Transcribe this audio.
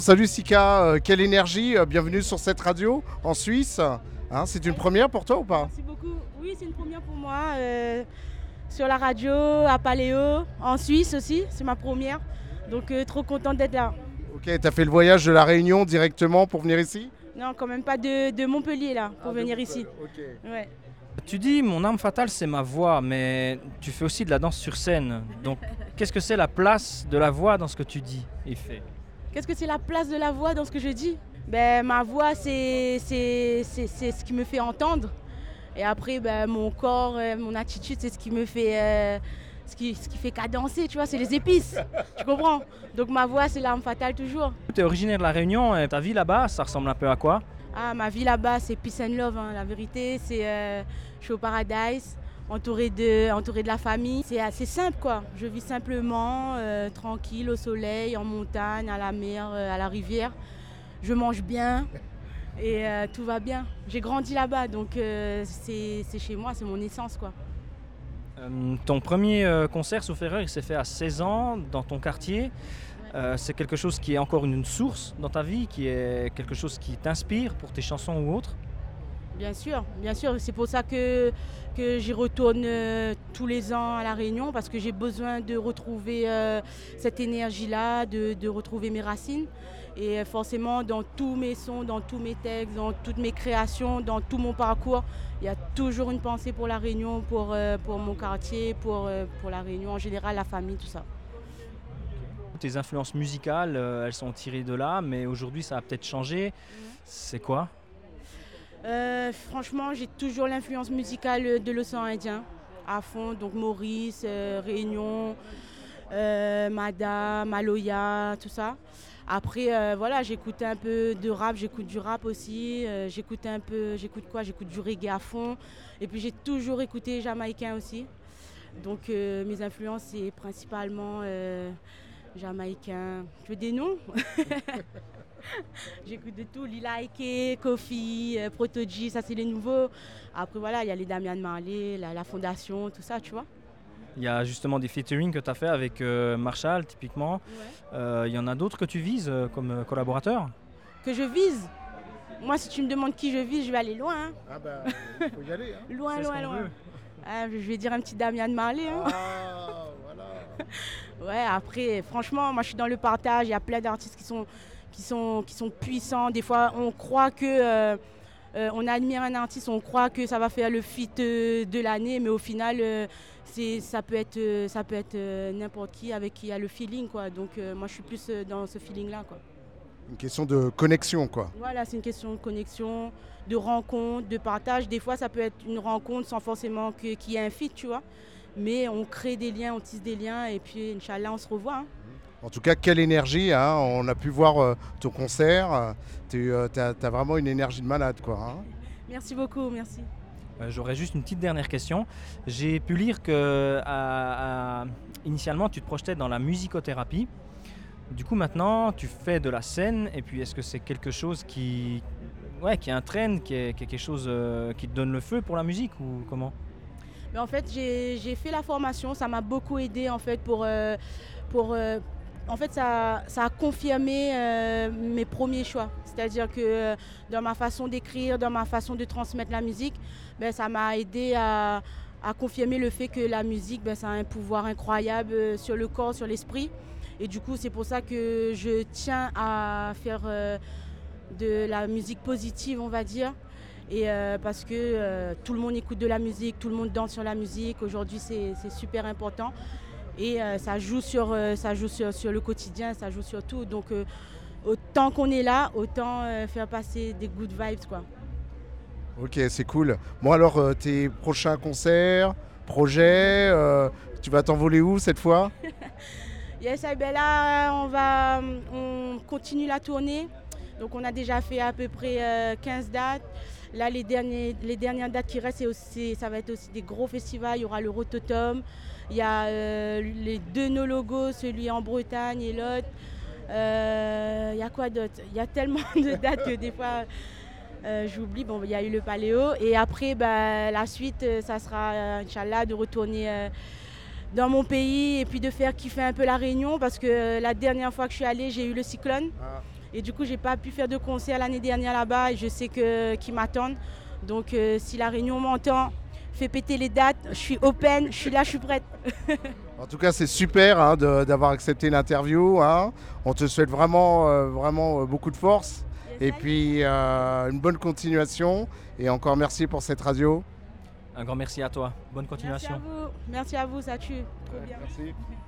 Salut Sika, quelle énergie, bienvenue sur cette radio en Suisse. Hein, c'est une première pour toi ou pas? Merci beaucoup. Oui, c'est une première pour moi. Sur la radio, à Paléo, en Suisse aussi, c'est ma première. Donc trop contente d'être là. Ok, t'as fait le voyage de la Réunion directement pour venir ici? Non, quand même pas de Montpellier là, pour venir ici. Ok. Ouais. Tu dis mon arme fatale c'est ma voix, mais tu fais aussi de la danse sur scène. Donc qu'est-ce que c'est la place de la voix dans ce que tu dis et fais? Qu'est-ce que c'est la place de la voix dans ce que je dis? Ben, ma voix, c'est ce qui me fait entendre. Et après, ben, mon corps, mon attitude, c'est ce qui me fait, ce qui fait cadencer, tu vois, c'est les épices. Tu comprends? Donc ma voix, c'est l'arme fatale toujours. Tu es originaire de la Réunion et ta vie là-bas, ça ressemble un peu à quoi? Ah, ma vie là-bas, c'est peace and love, hein, la vérité. Je suis au paradise, entourée de la famille. C'est assez simple, quoi. Je vis simplement, tranquille, au soleil, en montagne, à la mer, à la rivière. Je mange bien et tout va bien. J'ai grandi là-bas, donc c'est chez moi, c'est mon essence, quoi. Ton premier concert, sauf erreur, il s'est fait à 16 ans dans ton quartier. C'est quelque chose qui est encore une source dans ta vie, qui est quelque chose qui t'inspire pour tes chansons ou autres? Bien sûr, bien sûr. C'est pour ça que j'y retourne tous les ans à La Réunion, parce que j'ai besoin de retrouver cette énergie-là, de retrouver mes racines. Et forcément, dans tous mes sons, dans tous mes textes, dans toutes mes créations, dans tout mon parcours, il y a toujours une pensée pour La Réunion, pour mon quartier, pour La Réunion en général, la famille, tout ça. Tes influences musicales, elles sont tirées de là, mais aujourd'hui ça a peut-être changé. C'est quoi? Franchement, j'ai toujours l'influence musicale de l'océan Indien à fond, donc Maurice, Réunion, Mada, Maloya, tout ça. Après, voilà, j'écoute un peu de rap, j'écoute du rap aussi, j'écoute quoi? J'écoute du reggae à fond. Et puis j'ai toujours écouté jamaïcain aussi. Donc mes influences, c'est principalement jamaïcain. Tu veux des noms? J'écoute de tout, Lila Ike, Kofi, Protoji, ça c'est les nouveaux. Après voilà, il y a les Damian Marley, la Fondation, tout ça, tu vois. Il y a justement des featuring que tu as fait avec Marshall, typiquement. Ouais. Il y en a d'autres que tu vises comme collaborateur? Que je vise. Moi, si tu me demandes qui je vise, je vais aller loin, hein. Ah bah, il faut y aller. Hein. Loin, C'est ce loin, qu'on loin. veut. Ah, je vais dire un petit Damian Marley, hein. Ah, voilà. Ouais, après, franchement, moi je suis dans le partage. Il y a plein d'artistes qui sont puissants. Des fois, on croit que on admire un artiste, on croit que ça va faire le feat de l'année, mais au final, ça peut être n'importe qui avec qui il y a le feeling, quoi. Donc moi, je suis plus dans ce feeling-là, quoi. Une question de connexion, quoi. Voilà, c'est une question de connexion, de rencontre, de partage. Des fois, ça peut être une rencontre sans forcément qu'il y ait un feat, tu vois. Mais on crée des liens, on tisse des liens, et puis, Inch'Allah, on se revoit, hein. En tout cas, quelle énergie, hein. On a pu voir ton concert. T'as vraiment une énergie de malade, quoi. Hein. Merci beaucoup, merci. J'aurais juste une petite dernière question. J'ai pu lire que initialement tu te projetais dans la musicothérapie. Du coup maintenant tu fais de la scène et puis est-ce que c'est quelque chose qui est un trend, qui est quelque chose qui te donne le feu pour la musique ou comment? Mais en fait, j'ai fait la formation, ça m'a beaucoup aidé en fait en fait, ça a confirmé mes premiers choix. C'est-à-dire que dans ma façon d'écrire, dans ma façon de transmettre la musique, ben, ça m'a aidé à confirmer le fait que la musique, ben, ça a un pouvoir incroyable sur le corps, sur l'esprit. Et du coup, c'est pour ça que je tiens à faire de la musique positive, on va dire. Et parce que tout le monde écoute de la musique, tout le monde danse sur la musique. Aujourd'hui, c'est super important. Et ça joue sur le quotidien, ça joue sur tout. Donc autant qu'on est là, autant faire passer des good vibes, quoi. Ok, c'est cool. Bon alors, tes prochains concerts, projets, tu vas t'envoler où cette fois? Yes, eh ben là, on continue la tournée. Donc on a déjà fait à peu près 15 dates. Là, les dernières dates qui restent, ça va être aussi des gros festivals. Il y aura le Rototom. Il y a les deux No Logos, celui en Bretagne et l'autre. Il y a quoi d'autre? Il y a tellement de dates que des fois j'oublie. Bon, il y a eu le Paléo. Et après, bah, la suite, ça sera, Inch'Allah, de retourner dans mon pays et puis de faire kiffer un peu la Réunion. Parce que la dernière fois que je suis allée, j'ai eu le cyclone. Ah. Et du coup, j'ai pas pu faire de concert l'année dernière là-bas et je sais qu'ils m'attendent. Donc si la Réunion m'entend, fait péter les dates, je suis open, je suis là, je suis prête. En tout cas, c'est super hein, d'avoir accepté l'interview. Hein. On te souhaite vraiment beaucoup de force. Et puis une bonne continuation. Et encore merci pour cette radio. Un grand merci à toi. Bonne continuation. Merci à vous, ça tue. Trop bien. Merci.